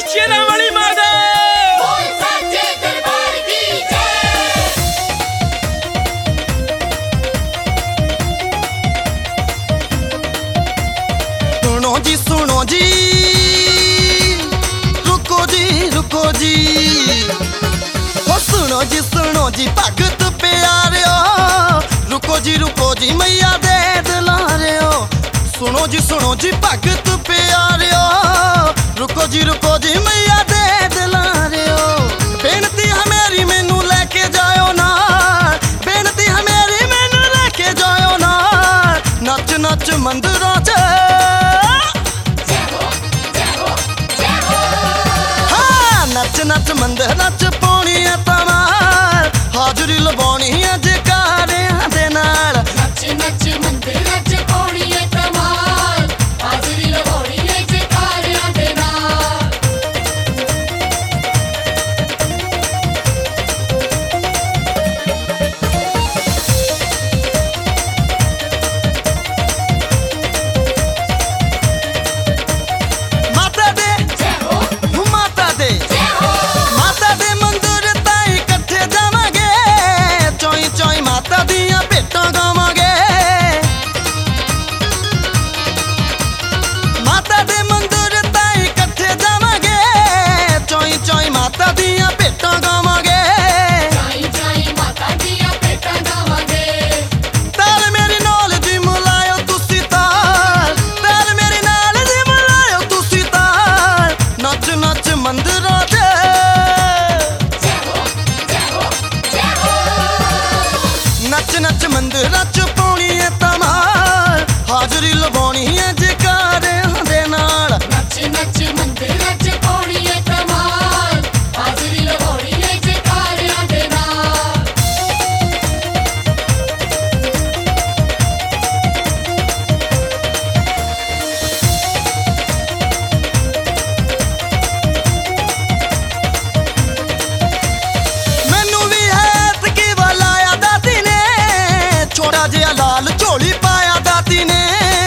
शेरां वाली माता बोल सच्चे दरबार की जय। सुनो जी रुको जी ओ सुनो जी भगत प्यारियो रुको जी मैया दे दुलारियो सुनो जी भगत प्यारियो रुको जी मैया दे दुलारियो बेनती है मेरी मैनू लेके जाओ ना बेनती है मेरी मैनू लेके जाओ ना नच नच मंदिरों च नच नच मंदिर नच पानी है तमाल हाजरी लवानी है जयकारियां दे नाल नच नच मंदिर नच पानी है तमाल हाजरी लवानी है जयकारियां दे नाल। माता दे जय हो माता दे जय हो माता दे मंदिर ताई इकट्ठे जावांगे चोई चोई माता दियां भेटां गावांगे माता दे मंदिर ताई इकट्ठे जावांगे चोई चोई माता दियां भेटां गावांगे जाई जाई माता दिया बेटा गावांगे। ताल मेरी नाल जी मिलायो तुसी ताल ताल मेरी नाल जी मिलायो तुसी ताल नच नच मंदिरां च जय हो जय हो जय हो नच नच मंदिरां च पाउणी है धमाल हाजरी लवानी है जयकारियां दे नाल नच नच मंदिर नच पानी है तमाल हाजरी लवानी है जयकारियां दे नाल। मैनू भी है की वालाया दाती ने छोटा जिहा लाल झोली पाया दाती ने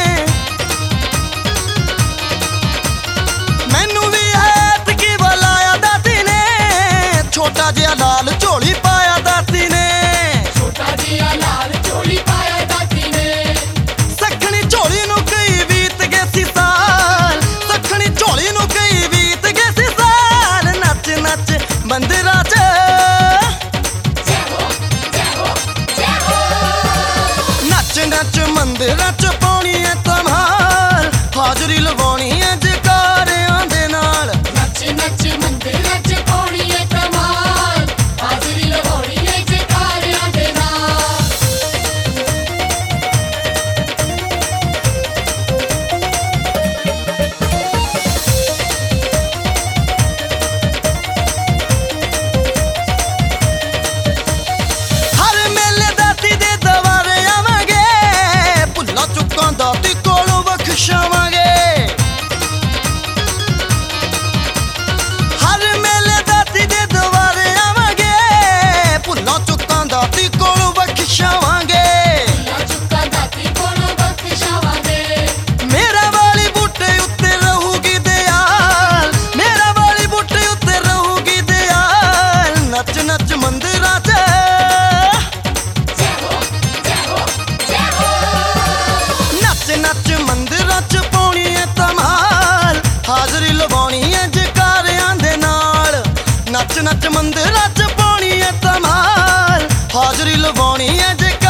मैनू भी है की वालाया दाती ने छोटा जिहा लाल झोली पाया दाती ने छोटा जिया लाल चोली पाया दाती ने सखणी झोली नू कई बीत गए सी साल सखणी झोली नू कई बीत गए सी साल नच नच मंदिरां च जय हो जय हो जय हो नच नच मंदिरां च पाउणी है धमाल हाजरी लवानी है जयकारियां दे नाल नच नच मंदिर नच पानी है तमाल हाजरी लवानी है जयकारियां दे नाल। हर मेले दाती दे दवारे आवांगे भुल्ला चुक्कां दाती कोलों बख्शावांगे हर मेले दाती दे दवारे आवांगे भुल्ला चुक्कां दाती कोलों बख्शावांगे ला चुका दाती कोलों बख्शावांगे मेरा वाली बूटे उत्ते रहूगी दयाल मेरा वाली बूटे उत्ते रहूगी दयाल नच नच मंदिरां च जय हो जय हो जय हो नच नच मंदिरां च पाउणी है धमाल हाजरी लवानी है जयकारियां दे नाल नच नच मंदिरां च पाउणी है धमाल हाजरी लवानी है जयकारियां